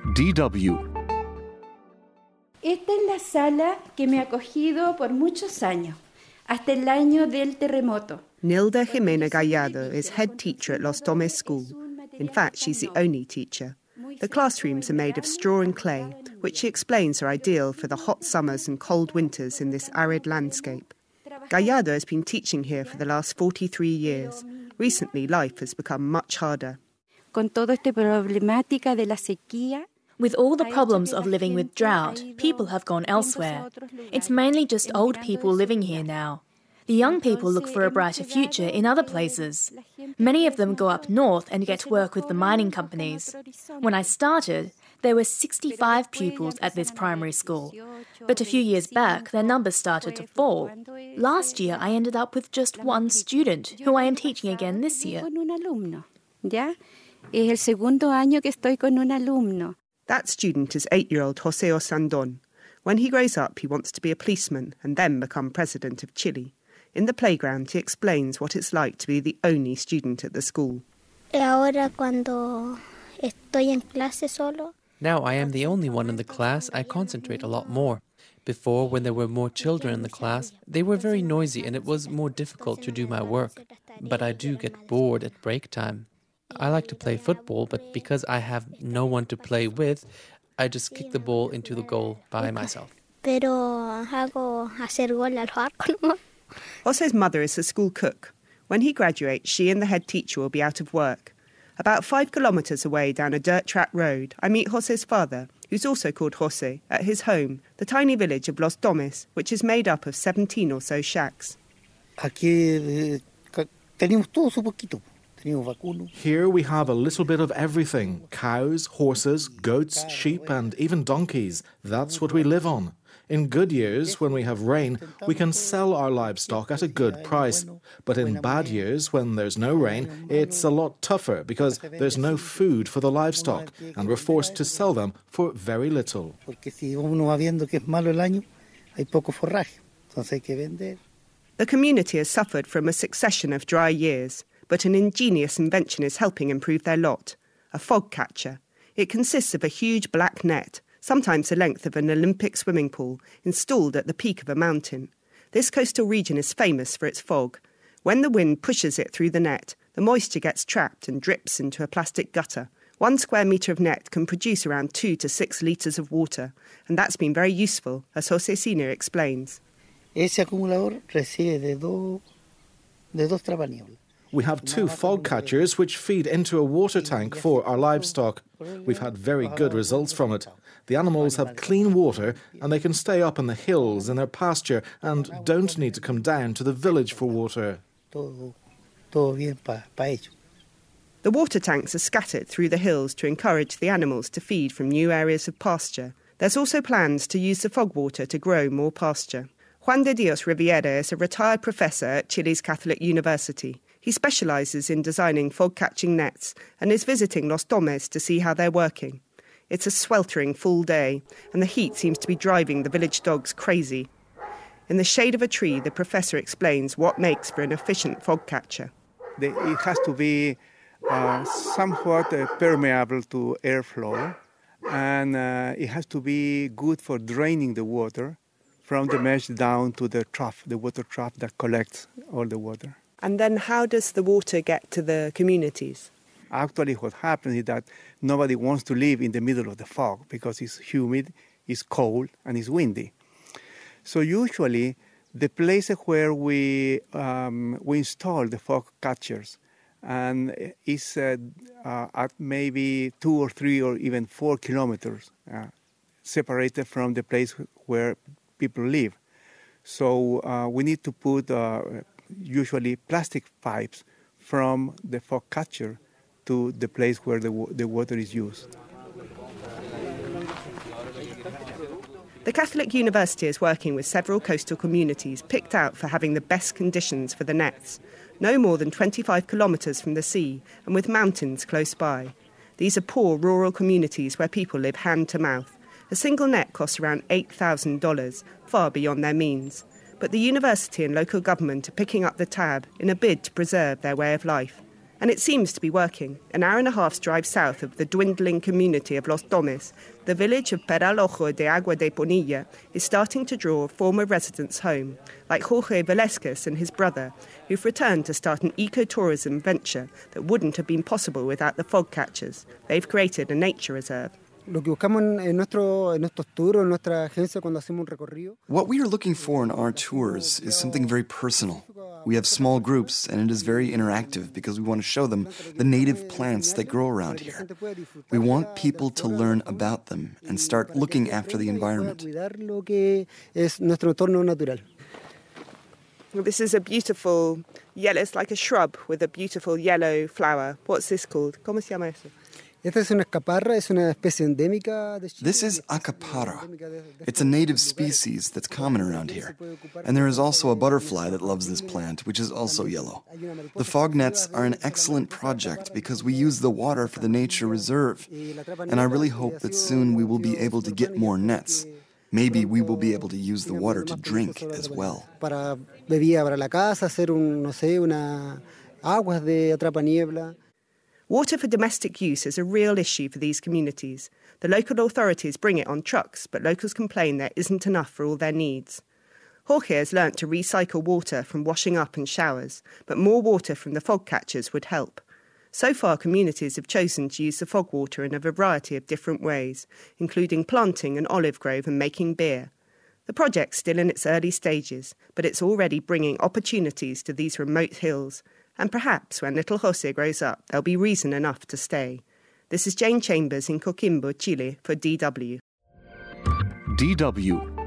DW. Esta es la sala que me ha acogido por muchos años, hasta el año del terremoto. Nilda Jimena Gallardo is head teacher at Los Domes School. In fact, she's the only teacher. The classrooms are made of straw and clay, which she explains are ideal for the hot summers and cold winters in this arid landscape. Gallardo has been teaching here for the last 43 years. Recently, life has become much harder. Con toda esta problemática de la sequía, with all the problems of living with drought, people have gone elsewhere. It's mainly just old people living here now. The young people look for a brighter future in other places. Many of them go up north and get work with the mining companies. When I started, there were 65 pupils at this primary school. But a few years back, their numbers started to fall. Last year, I ended up with just one student, who I am teaching again this year. ¿Ya? Es el segundo año que estoy con un alumno. That student is 8-year-old José Osandón. When he grows up, he wants to be a policeman and then become president of Chile. In the playground, he explains what it's like to be the only student at the school. Ahora cuando estoy en clase solo. Now I am the only one in the class, I concentrate a lot more. Before, when there were more children in the class, they were very noisy and it was more difficult to do my work. But I do get bored at break time. I like to play football, but because I have no one to play with, I just kick the ball into the goal by myself. Pero hago hacer gol al arco nomás. José's mother is a school cook. When he graduates, she and the head teacher will be out of work. About 5 kilometres away down a dirt track road, I meet José's father, who's also called José, at his home, the tiny village of Los Domes, which is made up of 17 or so shacks. Aquí tenemos todo su poquito. Here we have a little bit of everything. Cows, horses, goats, sheep and even donkeys. That's what we live on. In good years, when we have rain, we can sell our livestock at a good price. But in bad years, when there's no rain, it's a lot tougher because there's no food for the livestock and we're forced to sell them for very little. The community has suffered from a succession of dry years, but an ingenious invention is helping improve their lot. A fog catcher. It consists of a huge black net, sometimes the length of an Olympic swimming pool, installed at the peak of a mountain. This coastal region is famous for its fog. When the wind pushes it through the net, the moisture gets trapped and drips into a plastic gutter. 1 square metre of net can produce around 2 to 6 litres of water, and that's been very useful, as José Senior explains. Ese acumulador recibe de dos trabaníolas. We have 2 fog catchers which feed into a water tank for our livestock. We've had very good results from it. The animals have clean water and they can stay up in the hills in their pasture and don't need to come down to the village for water. Todo bien para ellos. The water tanks are scattered through the hills to encourage the animals to feed from new areas of pasture. There's also plans to use the fog water to grow more pasture. Juan de Dios Riviera is a retired professor at Chile's Catholic University. He specialises in designing fog-catching nets and is visiting Los Domes to see how they're working. It's a sweltering full day, and the heat seems to be driving the village dogs crazy. In the shade of a tree, the professor explains what makes for an efficient fog catcher. It has to be somewhat permeable to airflow, and it has to be good for draining the water from the mesh down to the trough, the water trough that collects all the water. And then how does the water get to the communities? Actually, what happens is that nobody wants to live in the middle of the fog because it's humid, it's cold, and it's windy. So usually, the places where we install the fog catchers and is at maybe 2 or 3 or even 4 kilometers separated from the place where people live. So we need to put usually plastic pipes from the fog catcher to the place where the water is used. The Catholic University is working with several coastal communities picked out for having the best conditions for the nets, no more than 25 kilometres from the sea and with mountains close by. These are poor rural communities where people live hand to mouth. A single net costs around $8,000, far beyond their means. But the university and local government are picking up the tab in a bid to preserve their way of life. And it seems to be working. An hour and a half's drive south of the dwindling community of Los Domes, the village of Peral Ojo de Agua de Ponilla is starting to draw former residents home, like Jorge Velázquez and his brother, who've returned to start an ecotourism venture that wouldn't have been possible without the fog catchers. They've created a nature reserve. What we are looking for in our tours is something very personal. We have small groups, and it is very interactive because we want to show them the native plants that grow around here. We want people to learn about them and start looking after the environment. This is a beautiful yellow, it's like a shrub with a beautiful yellow flower. What's this called? ¿Cómo se llama eso? This is acaparra. It's a native species that's common around here. And there is also a butterfly that loves this plant, which is also yellow. The fog nets are an excellent project because we use the water for the nature reserve. And I really hope that soon we will be able to get more nets. Maybe we will be able to use the water to drink as well. Water for domestic use is a real issue for these communities. The local authorities bring it on trucks, but locals complain there isn't enough for all their needs. Jorge has learnt to recycle water from washing up and showers, but more water from the fog catchers would help. So far, communities have chosen to use the fog water in a variety of different ways, including planting an olive grove and making beer. The project's still in its early stages, but it's already bringing opportunities to these remote hills. And perhaps when little Jose grows up, there'll be reason enough to stay. This is Jane Chambers in Coquimbo, Chile, for DW. DW